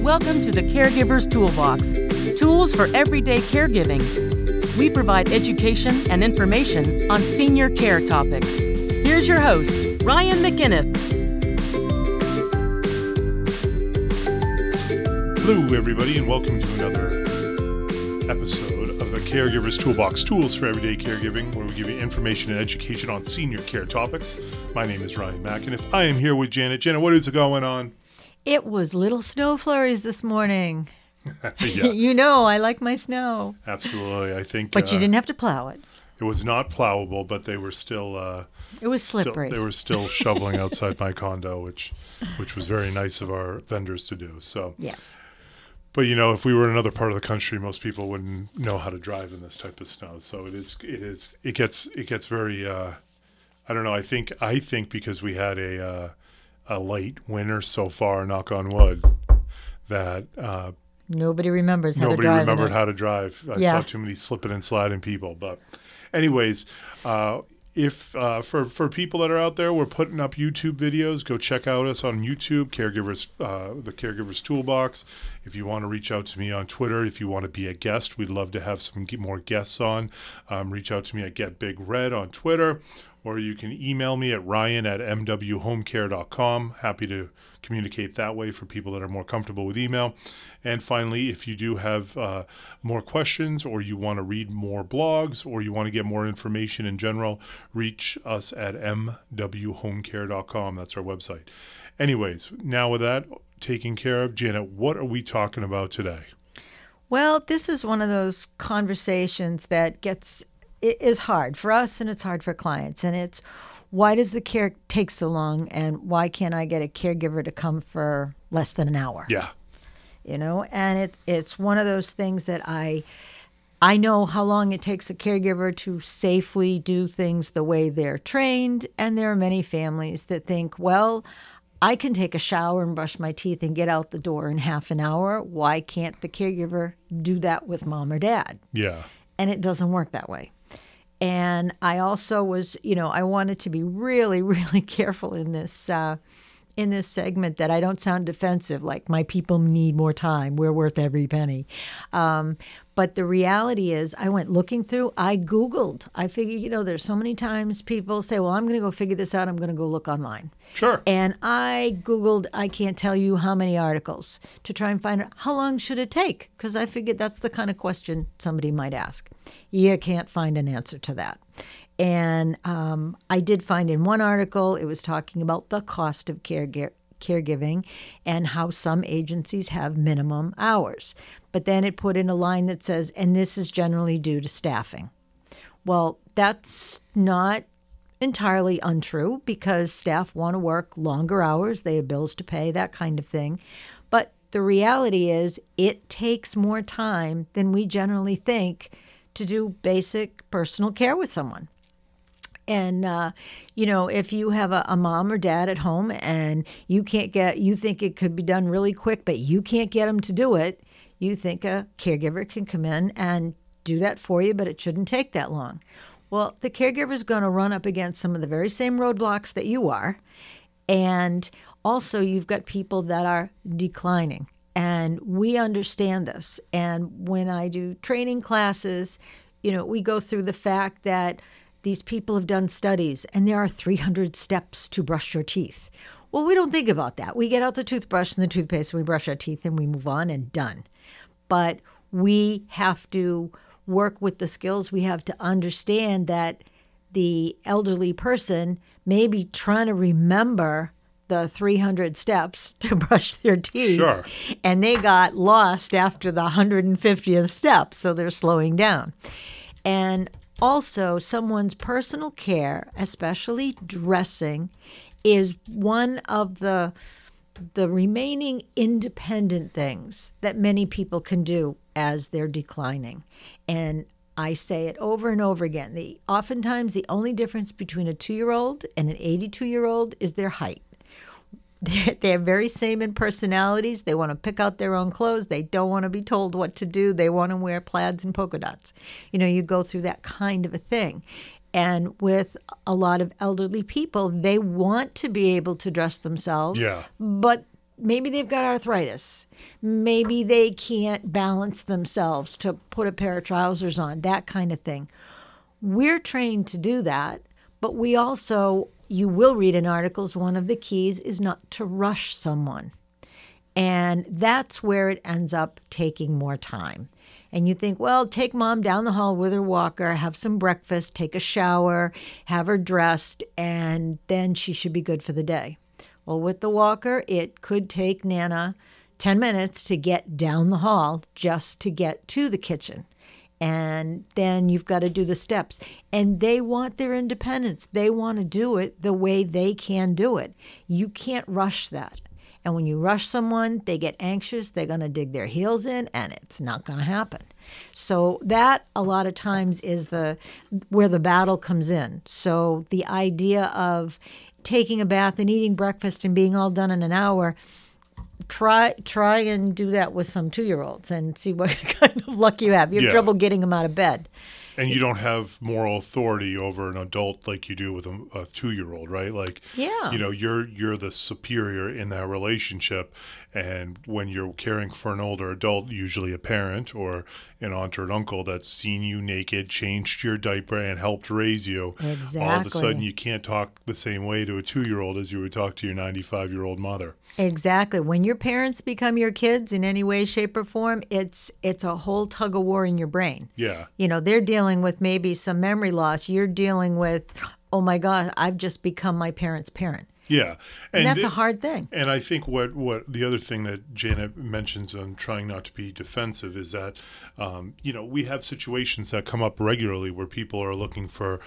Welcome to the Caregiver's Toolbox, tools for everyday caregiving. We provide education and information on senior care topics. Here's your host, Ryan McInniff. Hello, everybody, and welcome to another episode of the Caregiver's Toolbox, tools for everyday caregiving, where we give you information and education on senior care topics. My name is Ryan McInniff. I am here with Janet. Janet, what is going on? It was little snow flurries this morning. Yeah. You know, I like my snow. Absolutely. I think. But you didn't have to plow it. It was not plowable, but they were still. It was slippery. They were still shoveling outside my condo, which was very nice of our vendors to do. So. Yes. But you know, if we were in another part of the country, most people wouldn't know how to drive in this type of snow. So it gets very. I don't know. I think because we had a light winter so far, knock on wood, that nobody remembers how to drive. Nobody remembered how to drive. I Yeah. saw too many slipping and sliding people. But anyways, if for people that are out there, we're putting up YouTube videos. Go check out us on YouTube, the Caregiver's Toolbox. If you want to reach out to me on Twitter, if you want to be a guest, we'd love to have some more guests on. Reach out to me at GetBigRed on Twitter. Or you can email me at ryan@mwhomecare.com. Happy to communicate that way for people that are more comfortable with email. And finally, if you do have more questions, or you want to read more blogs, or you want to get more information in general, reach us at mwhomecare.com. That's our website. Anyways, now with that taken care of, Janet, what are we talking about today? Well, this is one of those conversations that it is hard for us and it's hard for clients. And it's, why does the care take so long, and why can't I get a caregiver to come for less than an hour? Yeah. You know, and it's one of those things that I know how long it takes a caregiver to safely do things the way they're trained. And there are many families that think, well, I can take a shower and brush my teeth and get out the door in half an hour. Why can't the caregiver do that with mom or dad? Yeah. And it doesn't work that way. And I also was, I wanted to be really, really careful in this segment that I don't sound defensive, like my people need more time. We're worth every penny. But the reality is, I went looking through, I Googled. I figured, there's so many times people say, well, I'm going to go figure this out. I'm going to go look online. Sure. And I Googled, I can't tell you how many articles to try and find out how long should it take? Because I figured that's the kind of question somebody might ask. You can't find an answer to that. And I did find in one article, it was talking about the cost of caregiving and how some agencies have minimum hours. But then it put in a line that says, and this is generally due to staffing. Well, that's not entirely untrue, because staff want to work longer hours. They have bills to pay, that kind of thing. But the reality is, it takes more time than we generally think to do basic personal care with someone. And, if you have a mom or dad at home and you think it could be done really quick, but you can't get them to do it, you think a caregiver can come in and do that for you, but it shouldn't take that long. Well, the caregiver is going to run up against some of the very same roadblocks that you are. And also, you've got people that are declining. And we understand this. And when I do training classes, we go through the fact that these people have done studies, and there are 300 steps to brush your teeth. Well, we don't think about that. We get out the toothbrush and the toothpaste, and we brush our teeth, and we move on, and done. But we have to work with the skills. We have to understand that the elderly person may be trying to remember the 300 steps to brush their teeth. Sure. And they got lost after the 150th step, so they're slowing down. And also, someone's personal care, especially dressing, is one of the remaining independent things that many people can do as they're declining. And I say it over and over again. Oftentimes, the only difference between a 2-year-old and an 82-year-old is their height. They're very same in personalities. They want to pick out their own clothes. They don't want to be told what to do. They want to wear plaids and polka dots. You go through that kind of a thing. And with a lot of elderly people, they want to be able to dress themselves, Yeah. but maybe they've got arthritis. Maybe they can't balance themselves to put a pair of trousers on, that kind of thing. We're trained to do that, but we also, you will read in articles, one of the keys is not to rush someone. And that's where it ends up taking more time. And you think, well, take mom down the hall with her walker, have some breakfast, take a shower, have her dressed, and then she should be good for the day. Well, with the walker, it could take Nana 10 minutes to get down the hall just to get to the kitchen. And then you've got to do the steps. And they want their independence. They want to do it the way they can do it. You can't rush that. And when you rush someone, they get anxious, they're going to dig their heels in, and it's not going to happen. So that, a lot of times, is where the battle comes in. So the idea of taking a bath and eating breakfast and being all done in an hour, try and do that with some 2-year-olds and see what kind of luck you have. You have trouble getting them out of bed. And you don't have moral authority over an adult like you do with a 2-year-old, right? Like, you're the superior in that relationship. And when you're caring for an older adult, usually a parent or an aunt or an uncle that's seen you naked, changed your diaper, and helped raise you, exactly. All of a sudden you can't talk the same way to a 2-year-old as you would talk to your 95-year-old mother. Exactly. When your parents become your kids in any way, shape, or form, it's a whole tug of war in your brain. Yeah. They're dealing with maybe some memory loss. You're dealing with, oh my God, I've just become my parent's parent. Yeah. And that's a hard thing. And I think what the other thing that Janet mentions on trying not to be defensive is that, we have situations that come up regularly where people are looking for,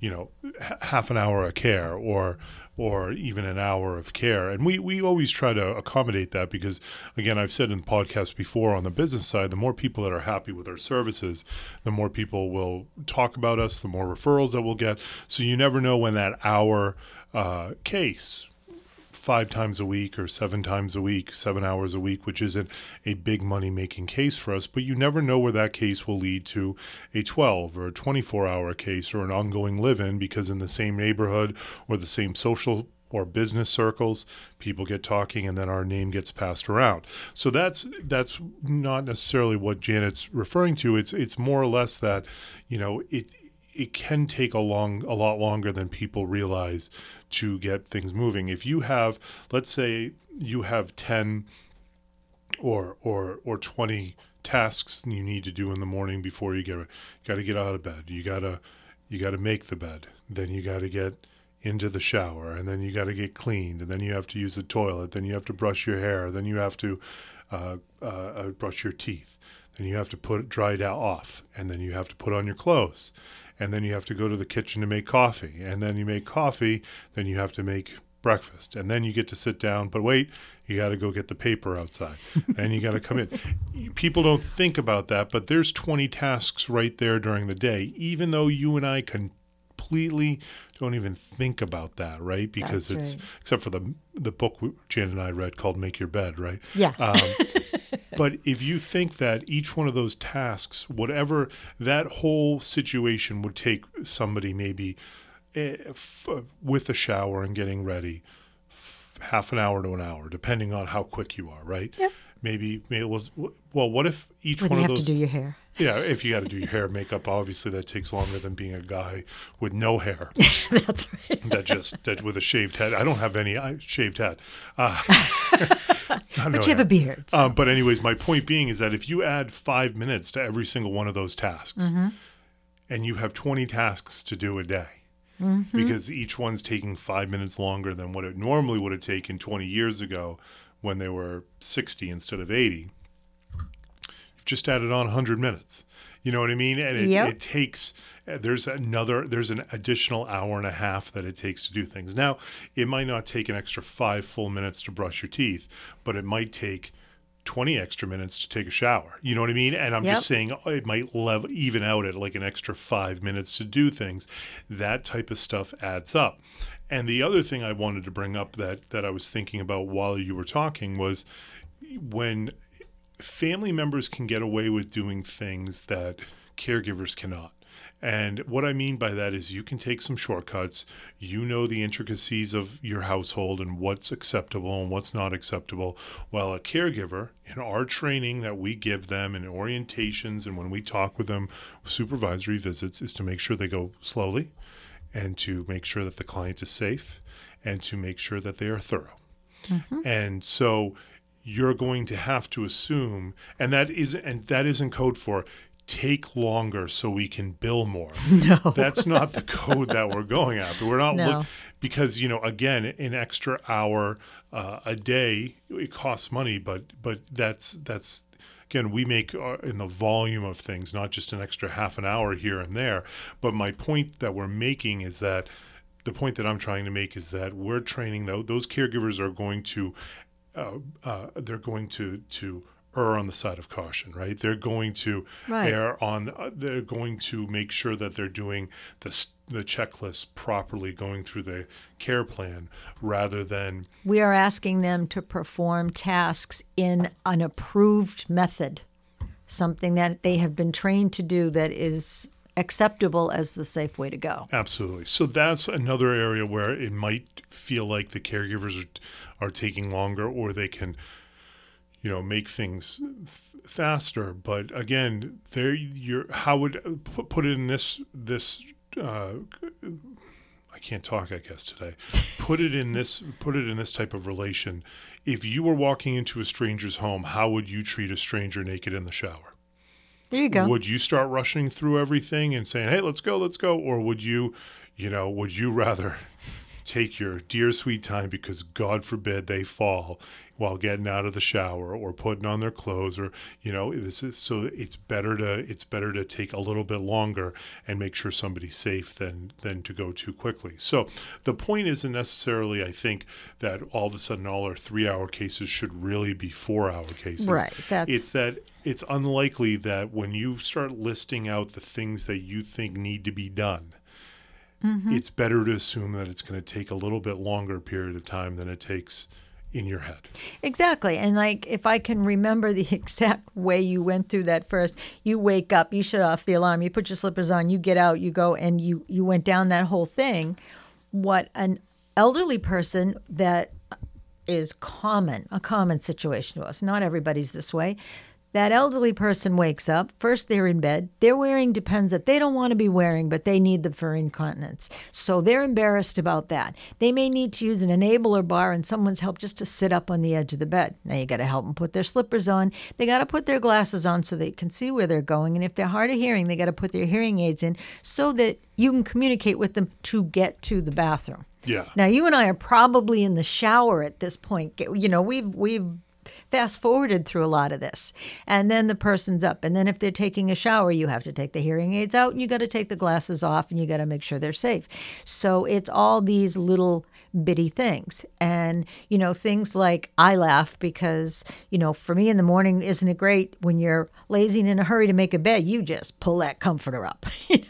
half an hour of care or even an hour of care. And we always try to accommodate that because, again, I've said in podcasts before on the business side, the more people that are happy with our services, the more people will talk about us, the more referrals that we'll get. So you never know when that hour case 5 times a week or 7 times a week, 7 hours a week, which isn't a big money-making case for us, but you never know where that case will lead to a 12 or a 24-hour case or an ongoing live-in because in the same neighborhood or the same social or business circles, people get talking and then our name gets passed around. So that's not necessarily what Janet's referring to. It's more or less that, it can take a lot longer than people realize to get things moving. If you have, let's say you have 10 or 20 tasks you need to do in the morning before you got to get out of bed. You got to make the bed. Then you got to get into the shower, and then you got to get cleaned, and then you have to use the toilet, then you have to brush your hair, then you have to brush your teeth, then you have to put it dried out off, and then you have to put on your clothes. And then you have to go to the kitchen to make coffee. And then you make coffee, then you have to make breakfast. And then you get to sit down. But wait, you got to go get the paper outside. And you got to come in. People don't think about that, but there's 20 tasks right there during the day, even though you and I completely don't even think about that, right? Because That's it's, right. except for the book Jan and I read called Make Your Bed, right? Yeah. But if you think that each one of those tasks, whatever that whole situation would take somebody maybe with a shower and getting ready, half an hour to an hour, depending on how quick you are, right? Yep. Maybe what if each When one you of have those... to do your hair. Yeah, if you got to do your hair, makeup, obviously that takes longer than being a guy with no hair. That's right. that with a shaved head. I don't have any shaved head. But you have a beard. So. But anyways, my point being is that if you add 5 minutes to every single one of those tasks, and you have 20 tasks to do a day, because each one's taking 5 minutes longer than what it normally would have taken 20 years ago when they were 60 instead of 80, you've just added on 100 minutes. You know what I mean? And it takes, there's an additional hour and a half that it takes to do things. Now, it might not take an extra 5 full minutes to brush your teeth, but it might take 20 extra minutes to take a shower. You know what I mean? And I'm just saying it might even out at like an extra 5 minutes to do things. That type of stuff adds up. And the other thing I wanted to bring up that I was thinking about while you were talking was when family members can get away with doing things that caregivers cannot. And what I mean by that is you can take some shortcuts. You know the intricacies of your household and what's acceptable and what's not acceptable. While a caregiver, in our training that we give them in orientations and when we talk with them, supervisory visits, is to make sure they go slowly and to make sure that the client is safe and to make sure that they are thorough. And so you're going to have to assume, and that isn't code for take longer so we can bill more. No. That's not the code that we're going after. We're not No. because, again, an extra hour a day, it costs money, but that's again, we make in the volume of things, not just an extra half an hour here and there. But my point that we're making is that the point that I'm trying to make is that we're training those caregivers are going to they're going to err on the side of caution, right? They're going to err on. They're going to make sure that they're doing the checklist properly, going through the care plan, rather than We are asking them to perform tasks in an approved method, something that they have been trained to do that is acceptable as the safe way to go. Absolutely. So that's another area where it might feel like the caregivers are taking longer, or they can, make things faster. But again, how would put it in this I can't talk, I guess, today. Put it in this type of relation. If you were walking into a stranger's home, how would you treat a stranger naked in the shower? There you go. Would you start rushing through everything and saying, "Hey, let's go," or would you rather take your dear sweet time, because God forbid they fall while getting out of the shower or putting on their clothes, or so it's better to take a little bit longer and make sure somebody's safe than to go too quickly. So the point isn't necessarily, I think, that all of a sudden all our 3-hour cases should really be 4-hour cases. Right. It's that it's unlikely that when you start listing out the things that you think need to be done, it's better to assume that it's going to take a little bit longer period of time than it takes in your head. Exactly. And if I can remember the exact way you went through that first, you wake up, you shut off the alarm, you put your slippers on, you get out, you go, and you went down that whole thing. What an elderly person that is a common situation to us. Not everybody's this way. That elderly person wakes up. First, they're in bed. They're wearing Depends that they don't want to be wearing, but they need them for incontinence. So they're embarrassed about that. They may need to use an enabler bar and someone's help just to sit up on the edge of the bed. Now you got to help them put their slippers on. They got to put their glasses on so they can see where they're going. And if they're hard of hearing, they got to put their hearing aids in so that you can communicate with them to get to the bathroom. Yeah. Now you and I are probably in the shower at this point. We've fast forwarded through a lot of this. And then the person's up. And then if they're taking a shower, you have to take the hearing aids out and you got to take the glasses off and you got to make sure they're safe. So it's all these little bitty things. And, things like I laugh because, for me in the morning, isn't it great when you're lazy and in a hurry to make a bed, you just pull that comforter up,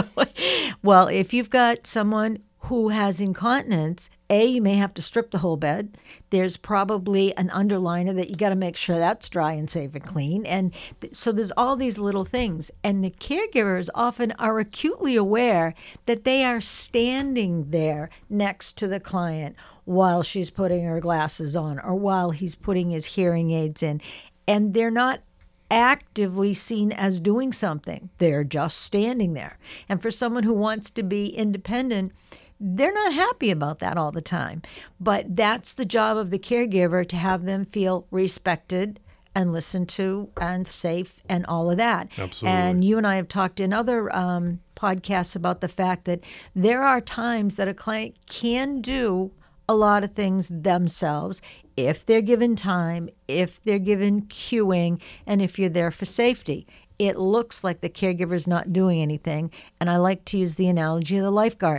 Well, if you've got someone who has incontinence, you may have to strip the whole bed. There's probably an underliner that you got to make sure that's dry and safe and clean. And so there's all these little things. And the caregivers often are acutely aware that they are standing there next to the client while she's putting her glasses on or while he's putting his hearing aids in. And they're not actively seen as doing something. They're just standing there. And for someone who wants to be independent, they're not happy about that all the time. But that's the job of the caregiver, to have them feel respected and listened to and safe and all of that. Absolutely. And you and I have talked in other podcasts about the fact that there are times that a client can do a lot of things themselves if they're given time, if they're given cueing, and if you're there for safety. It looks like the caregiver's not doing anything. And I like to use the analogy of the lifeguard.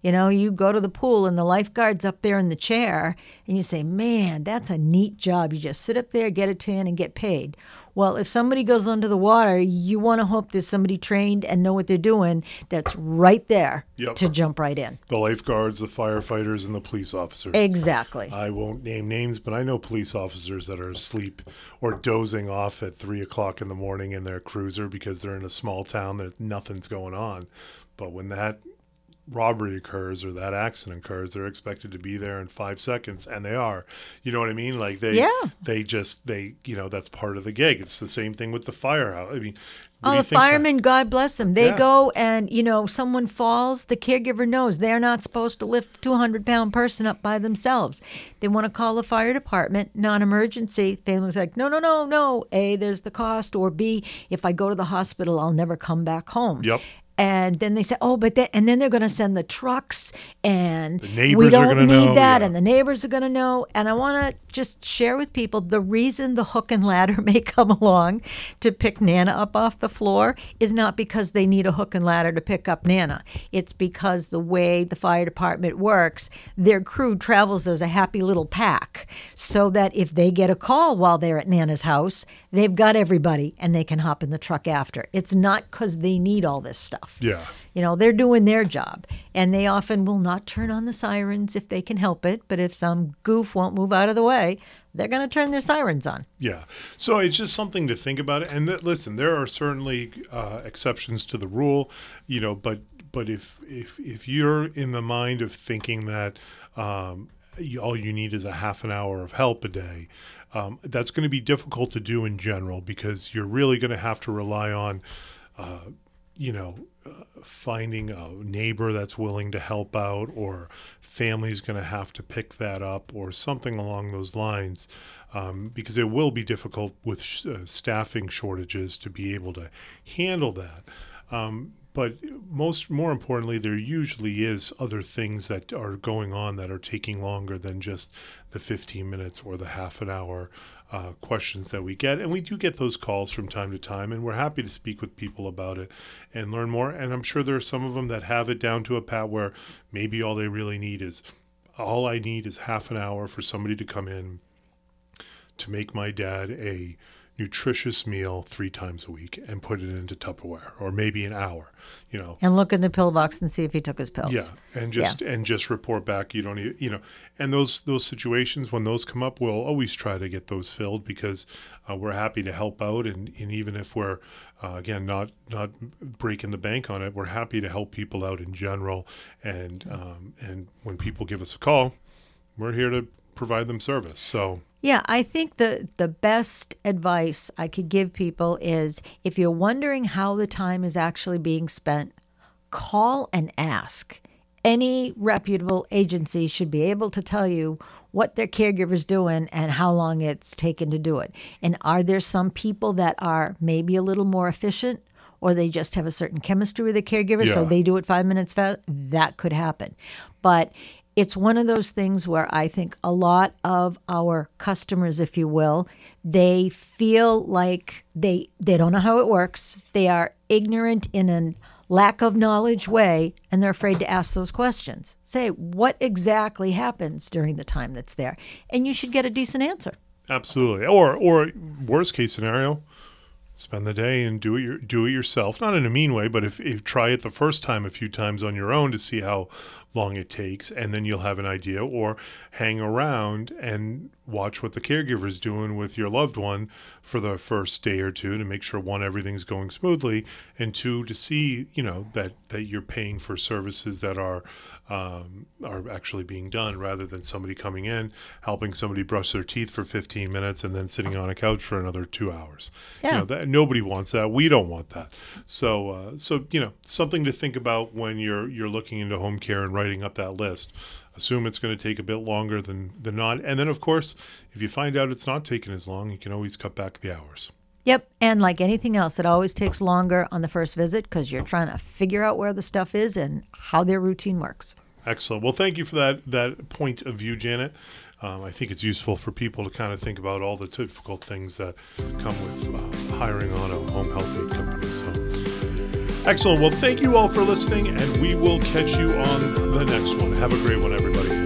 You know, you go to the pool and the lifeguard's up there in the chair and you say, man, that's a neat job. You just sit up there, get a tan, and get paid. Well, if somebody goes under the water, you want to hope there's somebody trained and know what they're doing that's right there to jump right in. The lifeguards, the firefighters, and the police officers. Exactly. I won't name names, but I know police officers that are asleep or dozing off at 3 o'clock in the morning in their cruiser because they're in a small town that nothing's going on. But when that robbery occurs or that accident occurs, they're expected to be there in 5 seconds, and they are. You know what I mean? Like they that's part of the gig. It's the same thing with the firehouse. I mean, the firemen, God bless them. They go and, someone falls, the caregiver knows they're not supposed to lift a 200-pound person up by themselves. They want to call the fire department, non-emergency. Family's like, no. A, there's the cost, or B, if I go to the hospital, I'll never come back home. Yep. And then they say, and then they're going to send the trucks, and the neighbors we don't are gonna need know, that, yeah. and the neighbors are going to know. And I want to just share with people the reason the hook and ladder may come along to pick Nana up off the floor is not because they need a hook and ladder to pick up Nana. It's because the way the fire department works, their crew travels as a happy little pack, so that if they get a call while they're at Nana's house, they've got everybody and they can hop in the truck after. It's not because they need all this stuff. Yeah. They're doing their job, and they often will not turn on the sirens if they can help it. But if some goof won't move out of the way, they're going to turn their sirens on. Yeah. So it's just something to think about. And listen, there are certainly exceptions to the rule, but if you're in the mind of thinking that all you need is a half an hour of help a day, that's going to be difficult to do in general, because you're really going to have to rely on finding a neighbor that's willing to help out, or family's going to have to pick that up, or something along those lines, because it will be difficult with staffing shortages to be able to handle that. But more importantly, there usually is other things that are going on that are taking longer than just the 15 minutes or the half an hour questions that we get. And we do get those calls from time to time, and we're happy to speak with people about it and learn more. And I'm sure there are some of them that have it down to a pat where maybe all I need is half an hour for somebody to come in to make my dad a nutritious meal 3 times a week and put it into Tupperware, or maybe an hour, and look in the pillbox and see if he took his pills. Yeah. And just report back. You don't need, and those situations, when those come up, we'll always try to get those filled, because we're happy to help out. And even if we're, again, not breaking the bank on it, we're happy to help people out in general. And when people give us a call, we're here to provide them service. So yeah, I think the best advice I could give people is, if you're wondering how the time is actually being spent, call and ask. Any reputable agency should be able to tell you what their caregiver's doing and how long it's taken to do it. And are there some people that are maybe a little more efficient, or they just have a certain chemistry with the caregiver, so they do it 5 minutes fast? That could happen. But it's one of those things where I think a lot of our customers, if you will, they feel like they don't know how it works. They are ignorant in a lack of knowledge way, and they're afraid to ask those questions. Say, what exactly happens during the time that's there? And you should get a decent answer. Absolutely. Or worst case scenario, spend the day and do it yourself. Not in a mean way, but if try it the first time a few times on your own to see how long it takes, and then you'll have an idea. Or hang around and watch what the caregiver is doing with your loved one for the first day or two to make sure, 1, everything's going smoothly, and 2, to see that you're paying for services that are actually being done, rather than somebody coming in, helping somebody brush their teeth for 15 minutes and then sitting on a couch for another 2 hours. Yeah. Nobody wants that. We don't want that. So something to think about when you're looking into home care and writing up that list. Assume it's going to take a bit longer than not. And then, of course, if you find out it's not taking as long, you can always cut back the hours. Yep. And like anything else, it always takes longer on the first visit, because you're trying to figure out where the stuff is and how their routine works. Excellent. Well, thank you for that point of view, Janet. I think it's useful for people to kind of think about all the difficult things that come with hiring on a home health aid company. So Excellent. Well, thank you all for listening, and we will catch you on the next one. Have a great one, everybody.